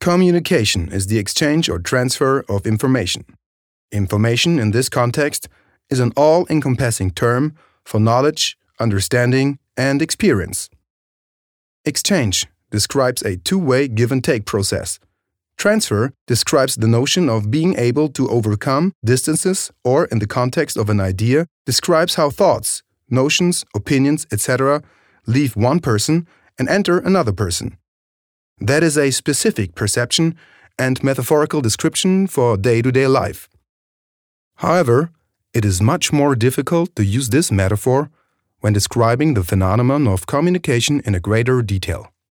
Communication is the exchange or transfer of information. Information in this context is an all-encompassing term for knowledge, understanding, and experience. Exchange describes a two-way give-and-take process. Transfer describes the notion of being able to overcome distances, or in the context of an idea, describes how thoughts, notions, opinions, etc. leave one person and enter another person. That is a specific perception and metaphorical description for day-to-day life. However, it is much more difficult to use this metaphor when describing the phenomenon of communication in a greater detail.